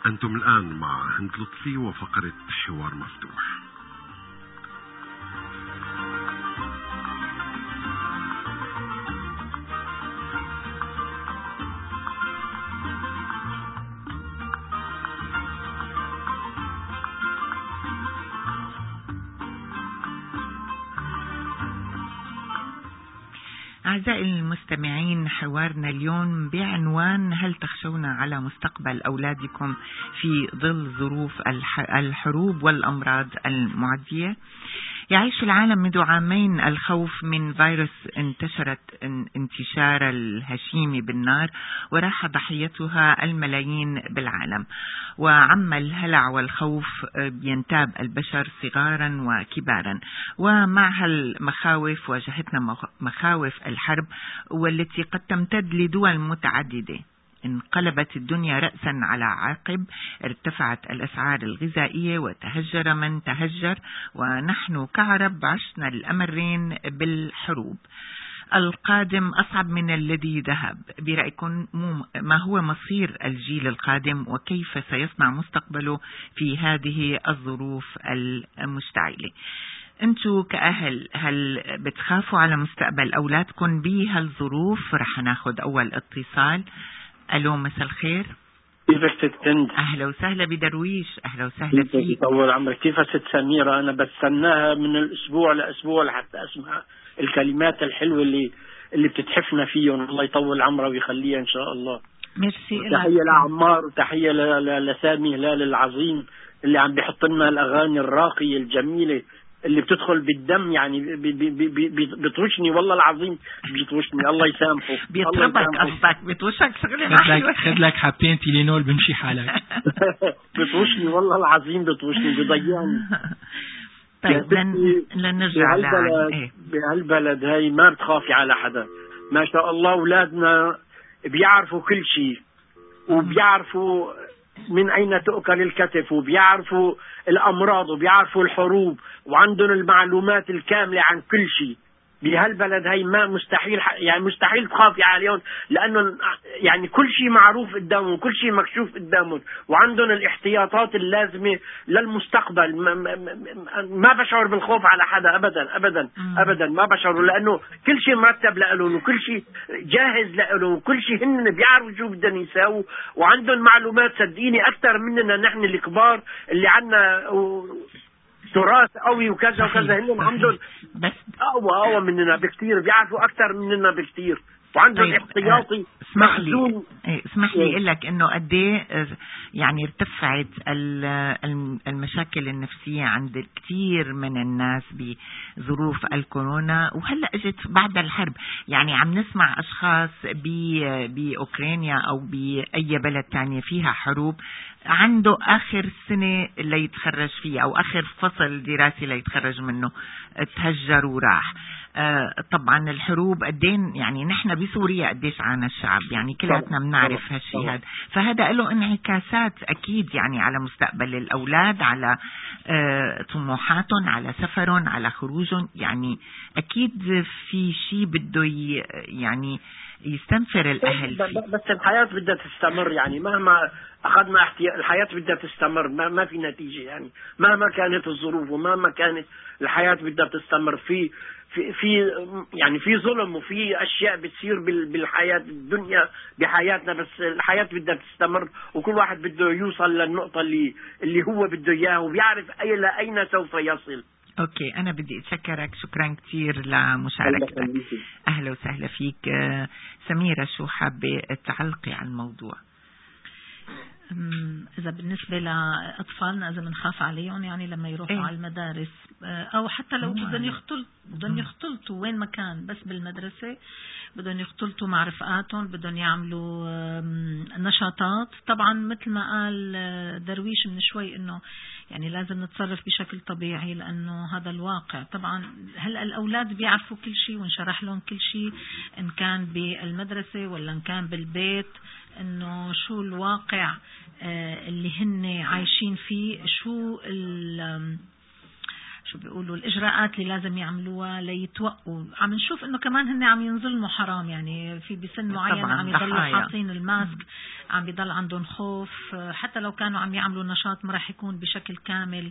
أنتم الآن مع هند لطفي وفقرة حوار مفتوح. أعزائي المستمعين، حوارنا اليوم بعنوان: هل تخشون على مستقبل أولادكم في ظل ظروف الحروب والأمراض المعدية؟ يعيش العالم منذ عامين الخوف من فيروس انتشرت انتشار الهشيم بالنار وراح ضحيتها الملايين بالعالم، وعم الهلع والخوف ينتاب البشر صغارا وكبارا. ومع هالمخاوف واجهتنا مخاوف الحرب، والتي قد تمتد لدول متعددة. انقلبت الدنيا رأسا على عقب، ارتفعت الأسعار الغذائية وتهجر من تهجر، ونحن كعرب عشنا الأمرين بالحروب. القادم أصعب من الذي ذهب. برأيكم ما هو مصير الجيل القادم، وكيف سيصنع مستقبله في هذه الظروف المشتعلة؟ انتوا كأهل هل بتخافوا على مستقبل أولادكم بهالظروف؟ رح ناخد أول اتصال. ألو، مساء الخير. كيفك ست هند؟ أهلا وسهلا بدرويش، أهلا وسهلا فيك. طول عمرك. كيف ست سميرة؟ أنا بستناها من الأسبوع لأسبوع لحتى أسمع الكلمات الحلوة اللي بتتحفنا فيهم. الله يطول عمرها ويخليها إن شاء الله. ميرسي. تحية لعمار وتحية لسامي هلال العظيم اللي عم بيحط لنا الأغاني الراقية الجميلة اللي بتدخل بالدم. يعني بتوشني والله العظيم، بيطوشني. الله يسامحه. بيطربك قصدك، بتوشك شغلة حلوة. خد لك حبتين تيلينول بمشي حالك. بتوشني والله العظيم، بتوشني، بيضيعني. طيب لنرجع بهالبلد هاي ما بتخافي على حدا. ما شاء الله أولادنا بيعرفوا كل شيء، وبيعرفوا من أين تؤكل الكتف، وبيعرفوا الأمراض، وبيعرفوا الحروب، وعندهم المعلومات الكاملة عن كل شيء. بهالبلد هاي ما مستحيل، يعني مستحيل تخافي عليهم، لأنه يعني كل شيء معروف قدامهم، كل شيء مكشوف قدامهم، وعندهم الاحتياطات اللازمة للمستقبل. ما بشعر بالخوف على حدا أبدا أبدا أبدا، ما بشعر، لأنه كل شيء مرتب لهم، وكل شيء جاهز لهم، وكل شيء هن بيعرفوا شو بدهم يساووا، وعندهم معلومات صدقيني أكثر مننا نحن الكبار اللي عنا تراث قوي وكذا وكذا. هن عندهم بس أقوى مننا بكثير، بيعرفوا أكثر مننا بكثير، وعندهم طيب احتياطي. اسمح لي اقول لك انه قد ايه يعني ارتفعت المشاكل النفسيه عند كثير من الناس بظروف الكورونا، وهلا اجت بعد الحرب. يعني عم نسمع اشخاص باوكرانيا او باي بلد تانية فيها حروب عنده آخر سنة اللي يتخرج فيه أو آخر فصل دراسي اللي يتخرج منه تهجر وراح. طبعا الحروب قدين، يعني نحن بسوريا قديش عانى الشعب، يعني كلاتنا بنعرف هالشيء هذا. فهذا له انعكاسات أكيد يعني على مستقبل الأولاد، على طموحاتهم، على سفرهم، على خروجهم. يعني أكيد في شيء بده يعني يستنفر الأهل فيه. بس الحياة بدها تستمر، يعني مهما أخذنا الحياة بدها تستمر، ما في نتيجة. يعني مهما كانت الظروف ومهما كانت الحياة بدها تستمر. في يعني في ظلم وفي أشياء بتصير بالحياة الدنيا بحياتنا، بس الحياة بدها تستمر، وكل واحد بده يوصل للنقطة اللي هو بده إياه، وبيعرف إلى أين سوف يصل. اوكي، انا بدي اتشكرك شكرا كثير لمشاركتك. اهلا وسهلا فيك. سميرة، شو حابة تعلقي على الموضوع؟ إذا بالنسبة لأطفالنا إذا بنخاف عليهم، يعني لما يروحوا على المدارس أو حتى لو بدهم يختلطوا وين ما كان، بس بالمدرسة بدهم يختلطوا مع رفقاتهم، بدهم يعملوا نشاطات. طبعا مثل ما قال درويش من شوي إنه يعني لازم نتصرف بشكل طبيعي، لأنه هذا الواقع. طبعا هلأ الأولاد بيعرفوا كل شيء وانشرح لهم كل شيء، إن كان بالمدرسة ولا إن كان بالبيت، إنه شو الواقع اللي هن عايشين فيه، شو بيقولوا الإجراءات اللي لازم يعملوها ليتوقوا. عم نشوف إنه كمان هن عم ينظلموا حرام، يعني في بسن معين عم يضلوا حاطين الماسك، عم بيضل عندهم خوف، حتى لو كانوا عم يعملوا نشاط ما راح يكون بشكل كامل.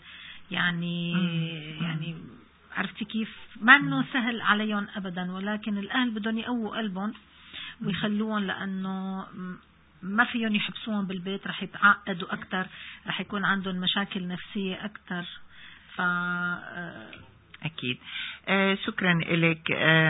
يعني عرفتي كيف؟ ما إنه سهل عليهم أبدا، ولكن الأهل بدهم يقووا قلبهم ويخلوهم، لأنه ما فيهم يحبسوهم بالبيت، رح يتعقدوا أكتر، رح يكون عندهم مشاكل نفسية أكتر. أكيد. شكرا لك.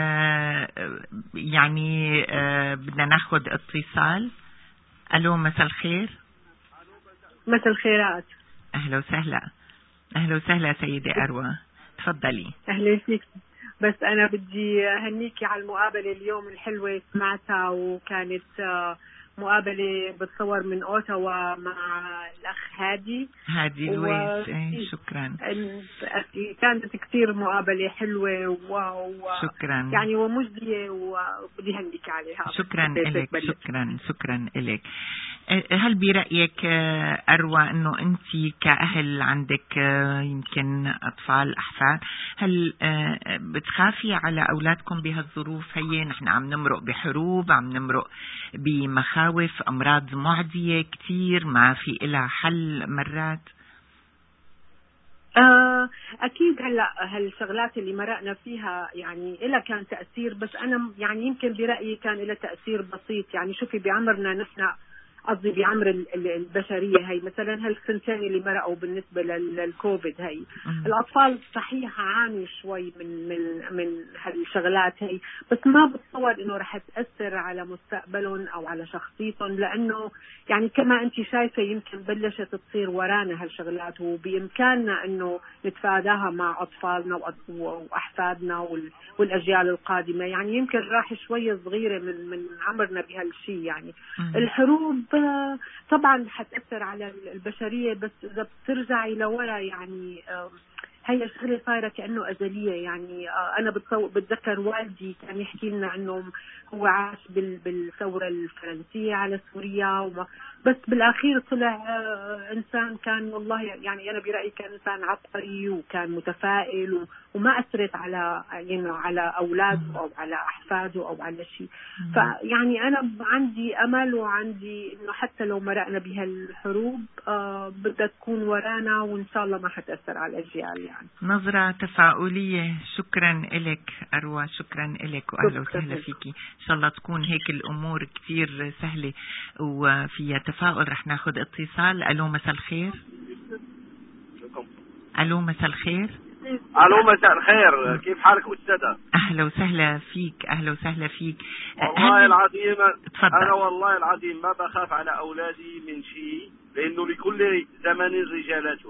يعني بدنا ناخد اتصال. ألو، مساء الخير. مساء الخيرات. أهلا وسهلا. أهلا وسهلا سيدة أروى، تفضلي. أهلا فيك. بس أنا بدي أهنيكي على المقابلة اليوم الحلوة، سمعتها وكانت مقابلة بتصور من أوتاوا مع الأخ هادي لويس. شكرا. كانت كثير مقابلة حلوة شكرا يعني ومجدية، وبدي أهنيكي عليها. شكرا لك. شكرا لك. هل برأيك أروى أنه أنت كأهل عندك يمكن أطفال أحفاد، هل بتخافي على أولادكم بهالظروف هي؟ نحن عم نمرق بحروب، عم نمرق بمخاوف، أمراض معدية كتير ما في إلها حل مرات. أكيد. هلأ هالشغلات اللي مرقنا فيها يعني إلها كان تأثير، بس أنا يعني يمكن برأيي كان إلها تأثير بسيط. يعني شوفي بعمرنا نحن، قصدي بعمر البشرية هي، مثلا هالسنتين اللي مرقوا بالنسبة للكوفيد هي، الأطفال صحيح عانوا شوي من هالشغلات هي، بس ما بتصور إنه رح تأثر على مستقبلهم أو على شخصيتهم، لأنه يعني كما أنت شايفة يمكن بلشت تصير ورانا هالشغلات، وبإمكاننا إنه نتفاداها مع أطفالنا وأحفادنا والأجيال القادمة. يعني يمكن راح شوية صغيرة من عمرنا بهالشي. يعني الحروب طبعا حتأثر على البشرية، بس إذا بترجعي لورا يعني هي شغلة صايرة كأنه أزلية. يعني أنا بتذكر والدي كان يحكي لنا أنه هو عاش بالثورة الفرنسية على سوريا، بس بالأخير طلع إنسان كان والله يعني أنا برأيي كان إنسان عبقري وكان متفائل، وما أثرت على يعني على أولاده أو على أحفاده أو على شيء. فيعني أنا عندي أمل، وعندي إنه حتى لو مرقنا بهالحروب بدها تكون ورانا، وإن شاء الله ما حتأثر على الأجيال. يعني نظرة تفاؤلية. شكرا لك أروى، شكرا لك وأهلا وسهلا فيكي. إن شاء الله تكون هيك الأمور كتير سهلة وفيها تفاؤل. رح ناخد اتصال. ألو، مساء الخير. ألو، مساء الخير. ألو، مساء الخير. كيف حالك أستاذة؟ أهلا وسهلا فيك. أهلا وسهلا فيك. والله العظيم تفضل. أنا والله العظيم ما بخاف على أولادي من شيء، لأنه لكل زمن رجالته.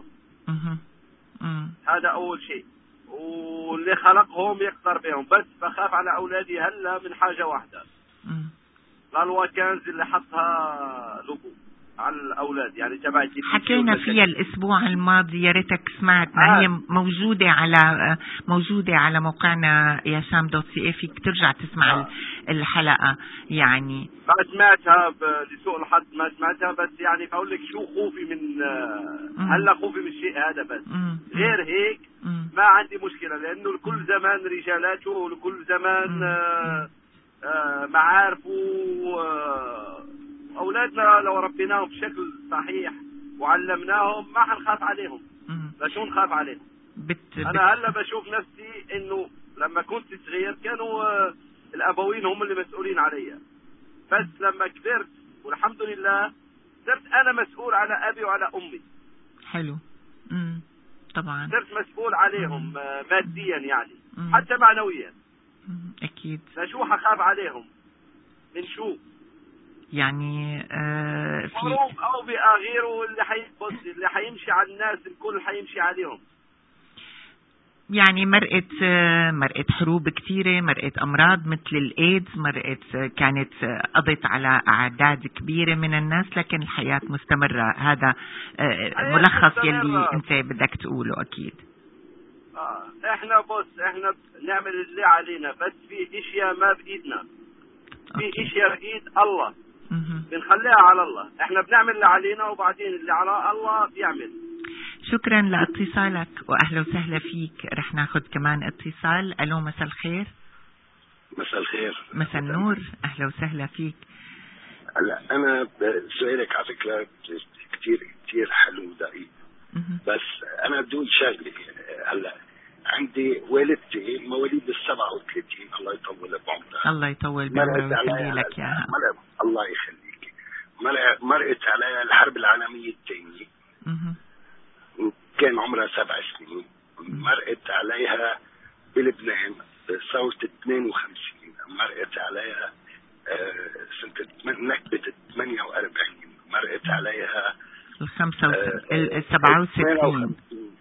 هذا أول شيء، واللي خلقهم يقدر بهم. بس بخاف على أولادي هلا من حاجة واحدة، الوكنز اللي حطها لوبو على الأولاد، يعني تبع حكينا فيها الأسبوع الماضي، يا ريتك سمعتنا. هي موجودة على موقعنا yasham.ca، فيك ترجع تسمع الحلقة. يعني ما سمعتها لسوء الحظ، ما سمعتها، بس يعني بقول لك شو خوفي من هلا، خوفي من الشيء هذا بس. غير هيك ما عندي مشكلة، لأنه لكل زمان رجالاته ولكل زمان معارفه. أولادنا لو ربيناهم بشكل صحيح وعلمناهم ما حنخاف عليهم. لشو نخاف عليهم؟ أنا هلا بشوف نفسي إنه لما كنت صغير كانوا الأبوين هم اللي مسؤولين علي، بس لما كبرت والحمد لله صرت أنا مسؤول على أبي وعلى أمي. حلو. طبعا صرت مسؤول عليهم ماديا يعني، حتى معنويا. أكيد. لشو حخاف عليهم؟ من شو؟ يعني في حروب أو بغيره اللي حيمشي على الناس الكل حيمشي عليهم. يعني مرقت حروب كثيرة، مرقت أمراض مثل الإيدز، كانت قضت على أعداد كبيرة من الناس، لكن الحياة مستمرة. هذا ملخص يلي أنت بدك تقوله. أكيد. احنا نعمل اللي علينا، بس في اشياء ما بإيدنا. في اشياء بإيد الله، بنخليها على الله. احنا بنعمل اللي علينا، وبعدين اللي على الله بيعمل. شكرا لاتصالك وأهلا وسهلا فيك. رح ناخذ كمان اتصال. ألو مساء الخير. مساء الخير. مساء النور. أهلا وسهلا فيك. هلا أنا سؤالك على فكرة كتير حلو ودقيق، بس أنا بدي أقول شغلة. هلا عندي والدتي مواليد ال37، الله يطول بعمرها. الله يطول بعمرها ويخلي لك إياها. الله يخليك. مرقت عليها الحرب العالمية الثانية، كان عمرها 7 سنين. مرقت عليها بلبنان ثورة 52، مرقت عليها سنة نكبة 48، مرقت عليها 57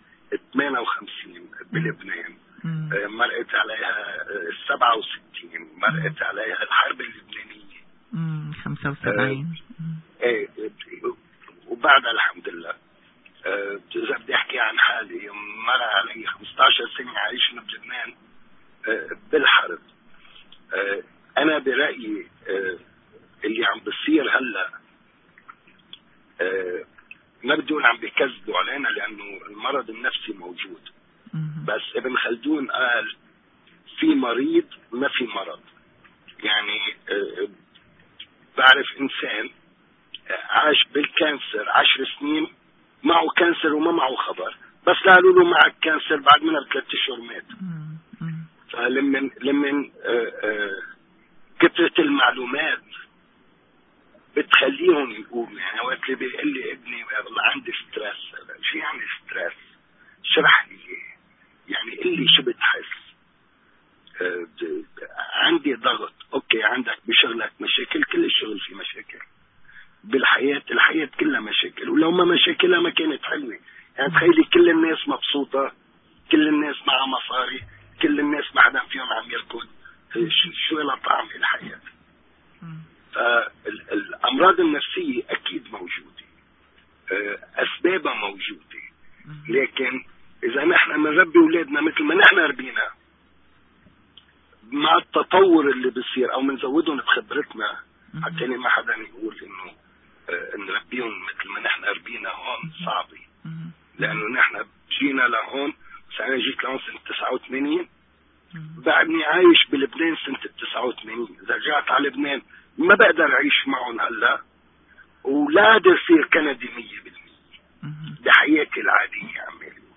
بلبنان، مرقت عليها 67، مرقت عليها الحرب اللبنانية 75. وبعدها الحمد لله. إذا بدي أحكي عن حالي، مر علي 15 سنة عايشنا بلبنان بالحرب. أنا برأيي اللي عم بصير هلا ما بدون عم بيكذبوا علينا، لأنه المرض النفسي موجود. بس ابن خلدون قال في مريض ما في مرض. يعني بعرف إنسان عاش بالكانسر 10 سنين، معه كانسر وما معه خبر، بس قالوا له معك كانسر، بعد منها ب3 أشهر مات. فلمن كثرة المعلومات بتخليهم يقوموا. يعني وقت اللي بيقول لي ابني والله عندي ستريس، شو يعني ستريس؟ اشرح لي يعني قل لي شو بتحس. عندي ضغط. اوكي، عندك بشغلك مشاكل، كل الشغل فيه مشاكل بالحياة، الحياة كلها مشاكل، ولو ما مشاكلها ما كانت حلوة. يعني تخيلي كل الناس مبسوطة، كل الناس معها مصاري، كل الناس ما حدا فيهم عم يركض، شو لها طعم الحياة. فالأمراض النفسية أكيد موجودة، أسبابها موجودة، لكن إذا نحن نربي أولادنا مثل ما نحن ربينا، مع التطور اللي بصير أو منزودهم بخبرتنا، حتى ما حدا يقول إنه نربيهم مثل ما نحن ربينا هون صعبة. لأنه نحن جينا لهون، أنا جيت لهون سنة 89، بعدني عايش بلبنان سنة 89. إذا رجعت على لبنان ما بقدر أعيش معهم هلا، ولا قادر صير كندي 100% بحياتي العادية عمالي.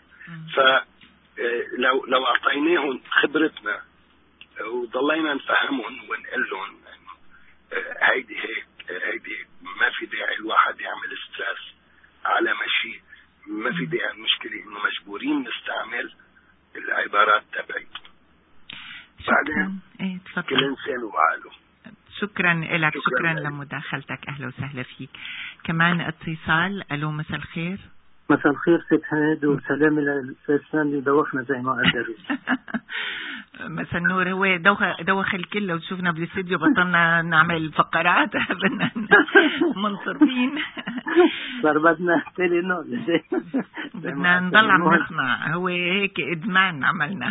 فلو أعطيناهم خبرتنا وضلينا نفهمهم ونقول لهم هيدي هيك هيدي هيك، ما في داعي الواحد يعمل ستريس على مشي، ما في داعي. المشكلة إنه مجبورين نستعمل العبارات تبعي. بعدين كل إنسان وعقله. شكرا لك، شكرا لمداخلتك. أهلا وسهلا فيك. كمان اتصال. ألو مساء الخير. مساء الخير ست هاد، وسلام للإنسان اللي دوخنا زي ما قدروا. مساء النور. هو دوخ الكل. لو شوفنا بالاستديو بطلنا نعمل فقرات، بدنا منصرفين. صار بدنا تيلينول، بدنا نضل عم نسمع. هو هيك إدمان عملنا.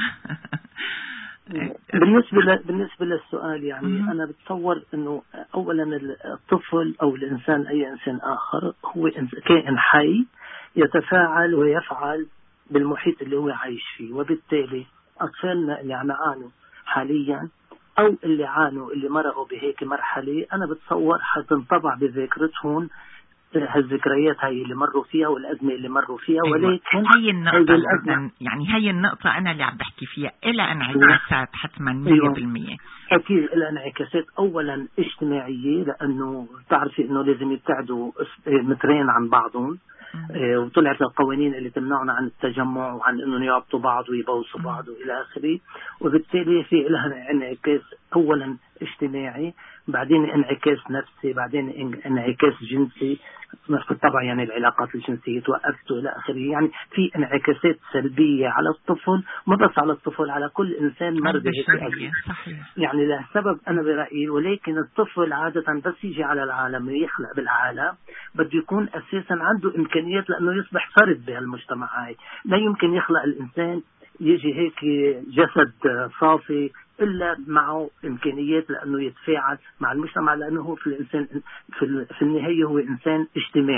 بالنسبة للسؤال، يعني أنا بتصور أنه أولا الطفل أو الإنسان، أي إنسان آخر، هو كائن حي يتفاعل ويفعل بالمحيط اللي هو عايش فيه. وبالتالي أطفالنا اللي عم يعانوا حاليا أو اللي عانوا اللي مرقوا بهيك مرحلة، أنا بتصور حتنطبع بذاكرتهم هالذكريات هاي اللي مروا فيها والأزمة اللي مروا فيها. ولكن هي النقطة يعني هي النقطة أنا اللي عم بحكي فيها، إلى انعكاسات حتما 100%. أكيد إلى انعكاسات. أولا اجتماعية، لأنه تعرفي أنه لازم يبتعدوا مترين عن بعضهم، وطلعت القوانين اللي تمنعنا عن التجمع وعن انه يعبطوا بعض ويبوسوا بعض والى اخره. وبالتالي في لها انعكاس اولا اجتماعي، بعدين انعكاس نفسي، بعدين انعكاس جنسي. طبعا يعني العلاقات الجنسية توقفت والى اخره. يعني في انعكاسات سلبية على الطفل، ما بس على الطفل، على كل انسان مر بهيك. يعني له سبب انا برأيي. ولكن الطفل عادة بس يجي على العالم ويخلق بالعالم بده يكون اساسا عنده امكانيات لانه يصبح فرد بهالمجتمع هاي. لا يمكن يخلق الانسان يجي هيك جسد صافي إلا معه إمكانيات لأنه يتفاعل مع المجتمع، لأنه هو في الإنسان في النهاية هو إنسان اجتماعي.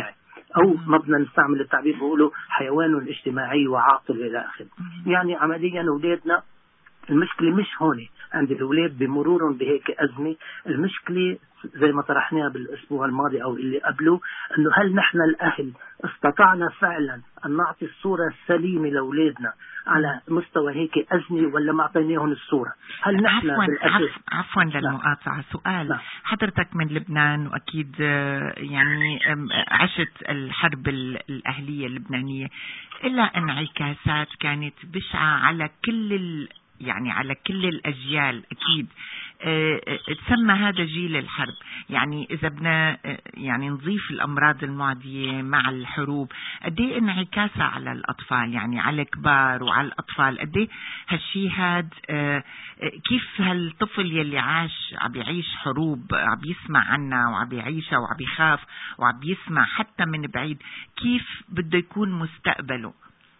أو ما بدنا نستعمل التعبير بيقولوا حيوان اجتماعي وعاقل إلى آخره. يعني عمليا أولادنا المشكلة مش هون عند الأولاد بمرورهم بهيك أزمة، المشكلة زي ما طرحناها بالأسبوع الماضي أو اللي قبله، أنه هل نحن الأهل استطعنا فعلا أن نعطي الصورة السليمة لأولادنا على مستوى هيك أزمة، ولا ما أعطيناهم الصورة؟ هل نحن عفوا للمقاطعة سؤال. حضرتك من لبنان وأكيد يعني عشت الحرب الأهلية اللبنانية، إلا انعكاسات كانت بشعة على على كل الأجيال أكيد. تسمى هذا جيل الحرب. يعني إذا بدنا يعني نضيف الأمراض المعدية مع الحروب، قديه انعكاسها على الأطفال، يعني على الكبار وعلى الأطفال، قديه هالشي هاد كيف هالطفل يلي عم يعيش حروب، عم يسمع عنها وعم يعيشها وعم يخاف وعم يسمع حتى من بعيد، كيف بده يكون مستقبله؟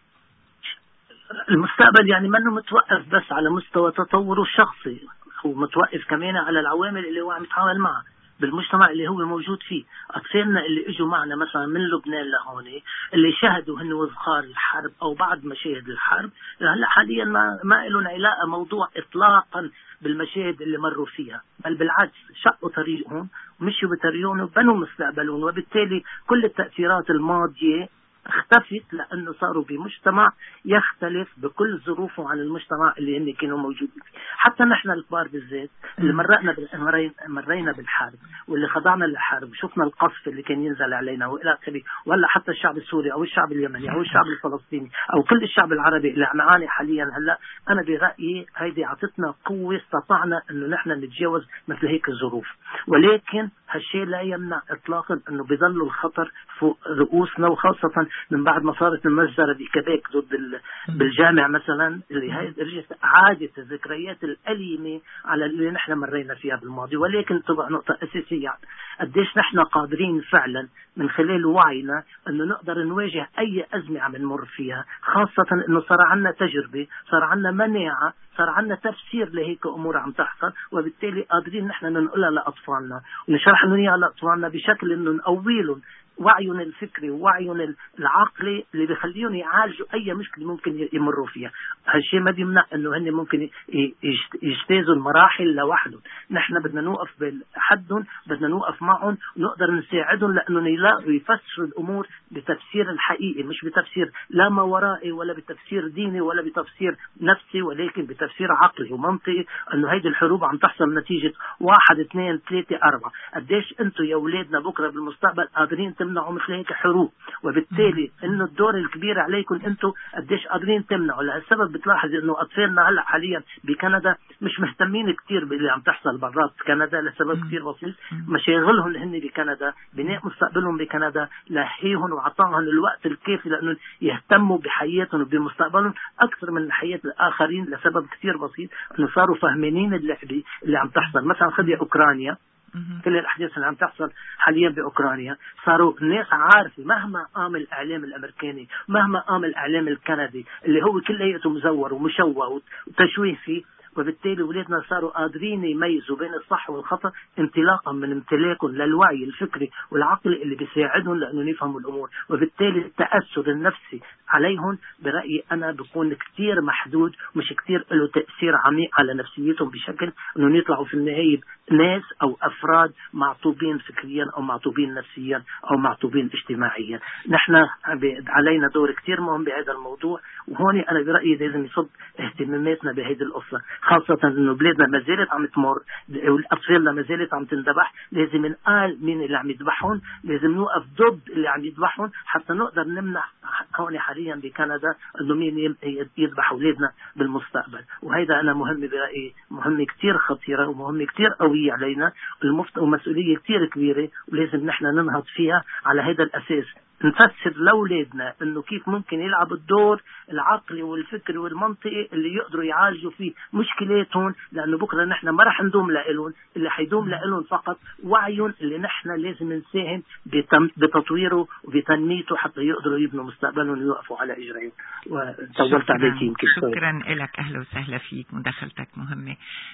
المستقبل يعني منه متوقف بس على مستوى تطوره الشخصي، هو متوقف كمان على العوامل اللي هو عم يتعامل معها بالمجتمع اللي هو موجود فيه. أطفالنا اللي اجوا معنا مثلا من لبنان لهون، اللي شاهدوا هن وصغار الحرب أو بعد مشاهد الحرب، هلا حاليا ما لهم علاقة موضوع إطلاقا بالمشاهد اللي مروا فيها، بل بالعكس شقوا طريقهم ومشوا بطريقهم وبنوا مستقبلهم، وبالتالي كل التأثيرات الماضية اختفت لأنه صاروا بمجتمع يختلف بكل ظروفه عن المجتمع اللي هن كانوا موجودين فيه. حتى نحن الكبار بالذات اللي مرينا بالحرب واللي خضعنا للحرب، شفنا القصف اللي كان ينزل علينا وإلى آخره، ولا حتى الشعب السوري أو الشعب اليمني أو الشعب الفلسطيني أو كل الشعب العربي اللي عم يعاني حاليا هلا. أنا برأيي هيدي عطتنا قوة، استطعنا إنه نحن نتجاوز مثل هيك الظروف، ولكن هالشيء لا يمنع إطلاقا إنه بيظل الخطر فوق رؤوسنا، وخاصة من بعد ما صارت المجزرة بكبيك ضد بالجامع مثلا، اللي هي رجعت عادت الذكريات الأليمة على اللي نحن مرينا فيها بالماضي. ولكن تبقى نقطة أساسية، قديش نحن قادرين فعلا من خلال وعينا أنه نقدر نواجه أي أزمة عم نمر فيها، خاصة أنه صار عنا تجربة، صار عنا مناعة، صار عنا تفسير لهيك أمور عم تحصل، وبالتالي قادرين نحن ننقلها لأطفالنا ونشرح لهم إياها لأطفالنا بشكل أنه نقويلهم وعيهم الفكري ووعيهم العقلي اللي بيخليهم يعالجوا أي مشكلة ممكن يمروا فيها. هالشيء ما بيمنع أنه هن ممكن يجتازوا المراحل لوحدهم، نحن بدنا نوقف بحدهم، بدنا نوقف معهم ونقدر نساعدهم لأنه يلاقوا يفسروا الأمور بتفسير الحقيقي، مش بتفسير لا ما ورائي ولا بتفسير ديني ولا بتفسير نفسي، ولكن بتفسير عقلي ومنطقي، أنه هيدي الحروب عم تحصل نتيجة 1 2 3 4. قديش أنتم يا أولادنا بكرة بالمستقبل قادرين تمنعوا مثل هيك حروب؟ وبالتالي انه الدور الكبير عليكم انتم قديش قادرين تمنعوا. لهالسبب بتلاحظ انه اطفالنا هلا حاليا بكندا مش مهتمين كثير باللي عم تحصل برات كندا لسبب كثير بسيط، مشاغلهم هن بكندا، بناء مستقبلهم بكندا لهيهم وعطاهم الوقت الكافي لانه يهتموا بحياتهم وبمستقبلهم اكثر من حياه الاخرين، لسبب كثير بسيط انه صاروا فاهمين اللعبه اللي عم تحصل. مثلا خذي اوكرانيا، كل الأحداث اللي عم تحصل حاليا بأوكرانيا، صاروا الناس عارفة مهما قام الإعلام الأمريكاني، مهما قام الإعلام الكندي اللي هو كلياته مزور ومشوه وتشويه فيه، وبالتالي ولادنا صاروا قادرين يميزوا بين الصح والخطأ انطلاقا من امتلاكهم للوعي الفكري والعقلي اللي بيساعدهم لأنه يفهموا الأمور. وبالتالي التأثر النفسي عليهم برأيي أنا بيكون كتير محدود، مش كتير له تأثير عميق على نفسيتهم بشكل أنه يطلعوا في النهاية ناس أو أفراد معطوبين فكريا أو معطوبين نفسيا أو معطوبين اجتماعيا. نحن علينا دور كتير مهم بهذا الموضوع، وهون أنا برأيي لازم يصب اهتماماتنا بهذه القصة، خاصة أنه بلادنا ما زالت عم تمر والأطفالنا ما زالت عم تندبح. لازم نقال مين اللي عم يذبحهم، لازم نوقف ضد اللي عم يذبحهم حتى نقدر نمنع هون حاليا بكندا أنه مين يذبح أولادنا بالمستقبل. وهذا أنا مهم برأيي، مهم كتير خطيرة ومهم كتير قوية علينا، ومسؤولية كتير كبيرة، ولازم نحن ننهض فيها على هذا الأساس، نفسر لأولادنا انه كيف ممكن يلعب الدور العقلي والفكري والمنطقي اللي يقدروا يعالجوا فيه مشكلاتهم، لانه بكره نحن ما رح ندوم لهم، اللي حيدوم لهم فقط وعيهم اللي نحن لازم نساهم بتطويره وبتنميته حتى يقدروا يبنوا مستقبلهم ويوقفوا على اجريهم. وطولت عليك يمكن. شكرا لك، اهلا وسهلا فيك، مداخلتك مهمة.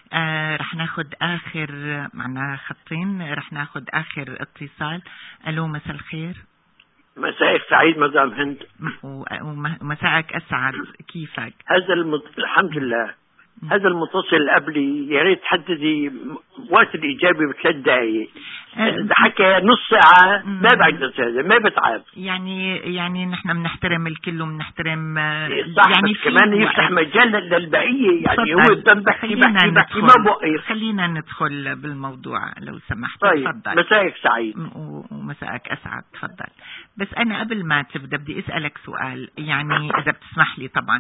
رح ناخد اخر، معنا خطين، رح ناخد اخر اتصال. الو، مساء الخير. مساءك سعيد مدام هند. ومساءك أسعد، كيفك؟ الحمد لله. هذا المتصل قبلي يا ريت تحددي وقت الإجابة ب3 دقائق. حكى نص ساعة ما بعجز، هذا ما بتعب. يعني نحن بنحترم الكل وبنحترم يعني كمان يفتح مجال للبقية. يعني هو بحكي ما بوقف. خلينا ندخل بالموضوع لو سمحت. طيب. تفضل. مساءك سعيد. ومساءك أسعد. تفضل. بس أنا قبل ما تبدأ بدي أسألك سؤال، يعني إذا بتسمح لي طبعا.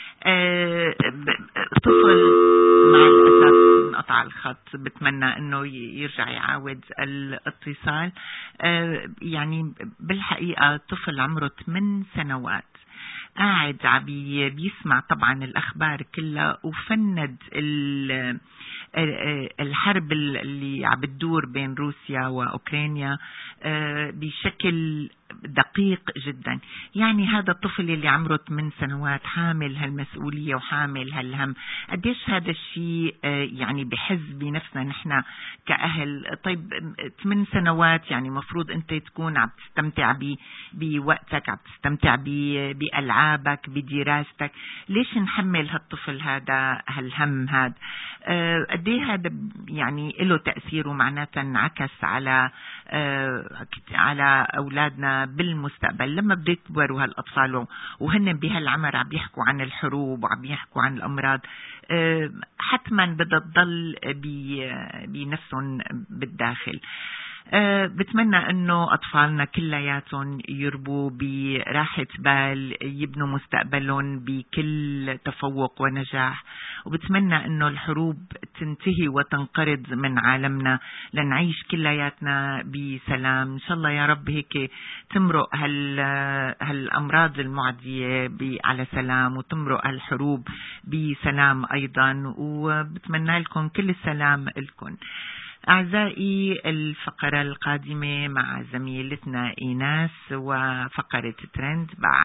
طفل مع الأسف انقطع الخط، بتمنى انه يرجع يعاود الاتصال. يعني بالحقيقة طفل عمره 8 سنوات قاعد بيسمع طبعا الأخبار كلها، وفند الحرب اللي عم بتدور بين روسيا وأوكرانيا بشكل دقيق جدا. يعني هذا الطفل اللي عمره 8 سنوات حامل هالمسؤولية وحامل هالهم. قديش هذا الشيء يعني بحز بنفسنا نحن كأهل. طيب 8 سنوات يعني مفروض انت تكون عم تستمتع بوقتك، عم تستمتع بألعابك، بدراستك. ليش نحمل هالطفل هذا هالهم هذا؟ قديه هذا يعني له تأثير، ومعناته انعكس على أولادنا بالمستقبل لما بدأ يكبروا هالأطفال وهن بهالعمر عم يحكوا عن الحروب وعم يحكوا عن الأمراض. حتما بدها تضل بنفسهم بالداخل. بتمنى انه اطفالنا كلياتهم يربوا براحة بال، يبنوا مستقبلهم بكل تفوق ونجاح، وبتمنى انه الحروب تنتهي وتنقرض من عالمنا لنعيش كلياتنا بسلام. ان شاء الله يا رب هيك تمرق هالامراض المعدية على سلام، وتمرق هالحروب بسلام ايضا، وبتمنى لكم كل السلام لكم. أعزائي، الفقرة القادمة مع زميلتنا إيناس وفقرة ترند